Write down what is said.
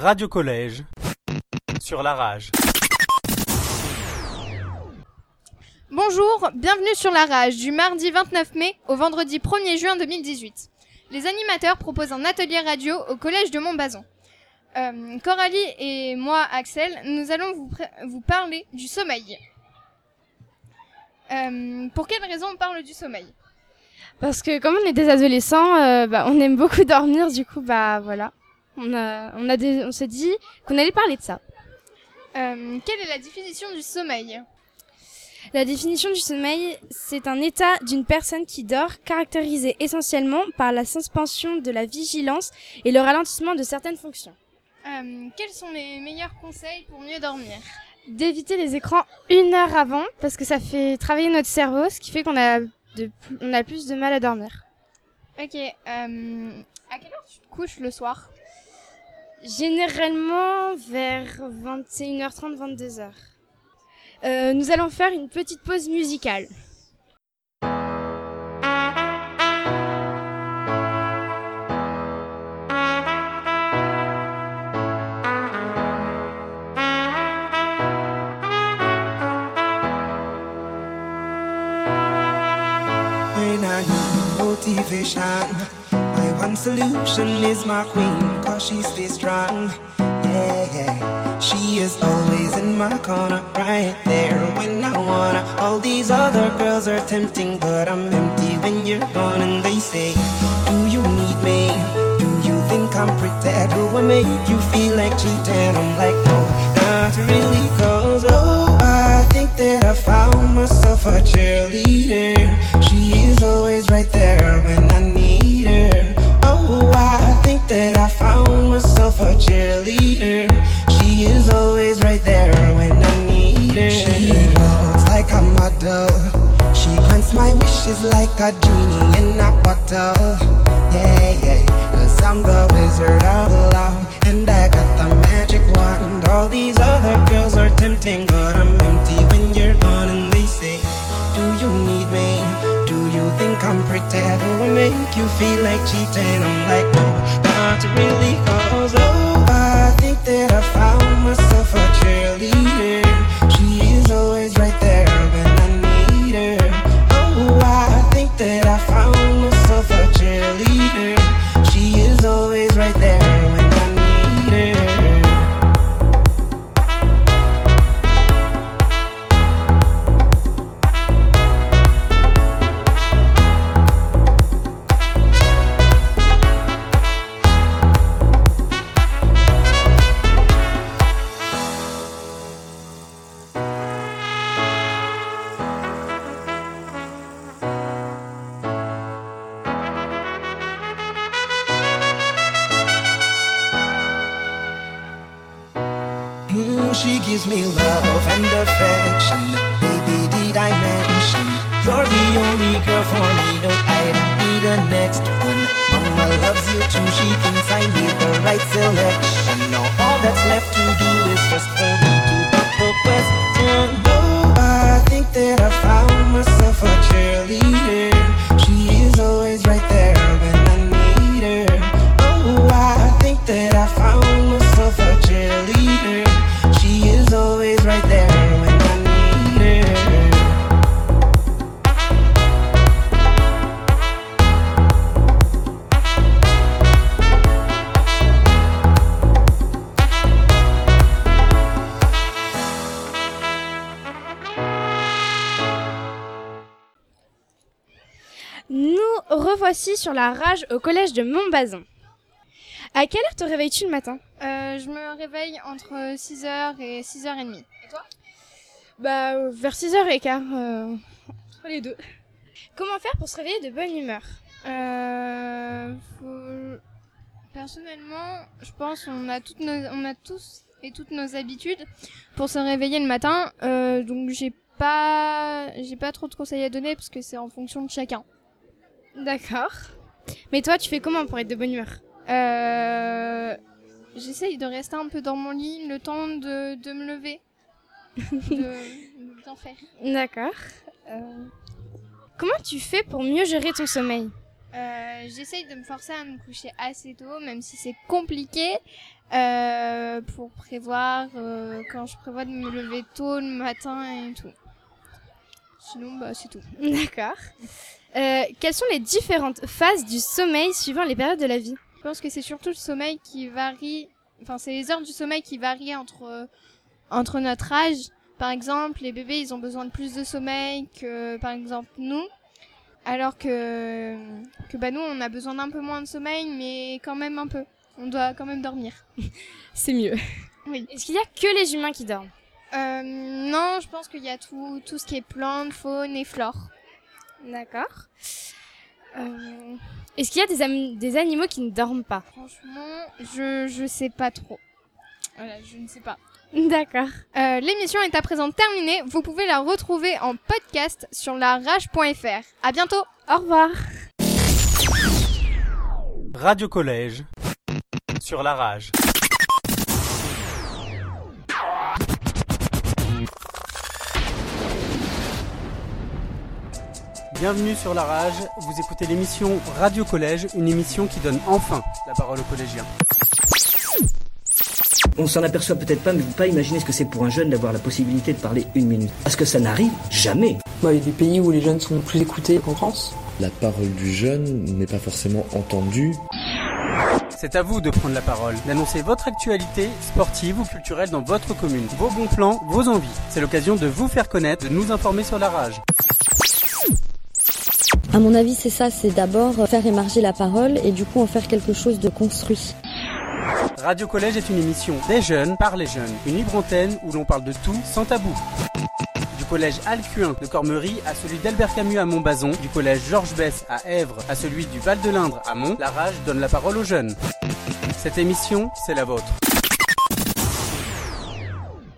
Radio Collège sur la rage. Bonjour, bienvenue sur la rage du mardi 29 mai au vendredi 1er juin 2018. Les animateurs proposent un atelier radio au collège de Montbazon. Coralie et moi, Axel, nous allons vous parler du sommeil. Pour quelle raison on parle du sommeil ? Parce que comme on est des adolescents, on aime beaucoup dormir, du coup voilà. On s'est dit qu'on allait parler de ça. Quelle est la définition du sommeil ? La définition du sommeil, c'est un état d'une personne qui dort, caractérisé essentiellement par la suspension de la vigilance et le ralentissement de certaines fonctions. Quels sont les meilleurs conseils pour mieux dormir ? D'éviter les écrans 1 heure avant, parce que ça fait travailler notre cerveau, ce qui fait qu'on a plus de mal à dormir. Ok, à quelle heure tu te couches le soir ? Généralement vers 21h30, 22h. Nous allons faire une petite pause musicale. When I need motivation, my one solution is my queen, cause she stays strong. Yeah, she is always in my corner, right there when I wanna. All these other girls are tempting, but I'm empty when you're gone. And they say, do you need me? Do you think I'm pretend? Do I make you feel like cheating? I'm like, no, not really, cause oh, I think that I found myself a cheerleader. She is always right there when I need her. Oh, I think that I found myself a cheerleader. She is always right there when I need her. She looks like a model. She grants my wishes like a genie in a bottle. Yeah, cause I'm the wizard of love, and I got the magic wand. All these other girls are tempting, but I'm empty when you're gone. And they say, do you need me? Do you think I'm pretty? Do I make you feel like cheating? I'm like, no, not really, cause oh, I think that I found myself a cheerleader. She is always right there when I need her. Oh, I think that I found myself a cheerleader. She is always right there when I need her. She gives me love and affection. Baby, did I mention you're the only girl for me? No, I don't need a next one. Mama loves you too. She thinks I made the right selection. Now all that's left to do is just for me to put the question. Oh, I think that I found myself a cheerleader. She is always right there when I need her. Oh, I think that I found myself a cheerleader. She is always right there when I need her. Nous revoici sur la rage au collège de Montbazon. À quelle heure te réveilles-tu le matin ? Je me réveille entre 6h et 6h30. Et toi ? Vers 6h15, entre les deux. Comment faire pour se réveiller de bonne humeur ? Personnellement, je pense qu'on a tous et toutes nos habitudes pour se réveiller le matin. Donc j'ai pas trop de conseils à donner parce que c'est en fonction de chacun. D'accord. Mais toi, tu fais comment pour être de bonne humeur ? J'essaye de rester un peu dans mon lit le temps de me lever, de bien faire. D'accord. Comment tu fais pour mieux gérer ton sommeil ? J'essaye de me forcer à me coucher assez tôt, même si c'est compliqué, pour prévoir, quand je prévois de me lever tôt le matin et tout. Sinon, c'est tout. D'accord. Quelles sont les différentes phases du sommeil suivant les périodes de la vie? Je pense que c'est surtout le sommeil qui varie, enfin c'est les heures du sommeil qui varient entre notre âge. Par exemple, les bébés, ils ont besoin de plus de sommeil que, par exemple, nous. Alors que nous, on a besoin d'un peu moins de sommeil, mais quand même un peu. On doit quand même dormir. C'est mieux. Oui. Est-ce qu'il y a que les humains qui dorment? Non, je pense qu'il y a tout ce qui est plantes, faune et flore. D'accord. Est-ce qu'il y a des animaux qui ne dorment pas? Franchement, je sais pas trop. Voilà, je ne sais pas. D'accord. L'émission est à présent terminée. Vous pouvez la retrouver en podcast sur larage.fr. À bientôt. Au revoir. Radio Collège sur la rage. Bienvenue sur la rage, vous écoutez l'émission Radio Collège, une émission qui donne enfin la parole aux collégiens. On s'en aperçoit peut-être pas, mais vous pouvez pas imaginer ce que c'est pour un jeune d'avoir la possibilité de parler 1 minute. Parce que ça n'arrive jamais. Il y a des pays où les jeunes sont plus écoutés qu'en France. La parole du jeune n'est pas forcément entendue. C'est à vous de prendre la parole, d'annoncer votre actualité sportive ou culturelle dans votre commune, vos bons plans, vos envies. C'est l'occasion de vous faire connaître, de nous informer sur la rage. À mon avis, c'est ça, c'est d'abord faire émerger la parole et du coup en faire quelque chose de construit. Radio Collège est une émission des jeunes par les jeunes, une libre antenne où l'on parle de tout sans tabou. Du collège Alcuin de Cormery à celui d'Albert Camus à Montbazon, du collège Georges Besse à Èvres à celui du Val de l'Indre à Mont, la rage donne la parole aux jeunes. Cette émission, c'est la vôtre.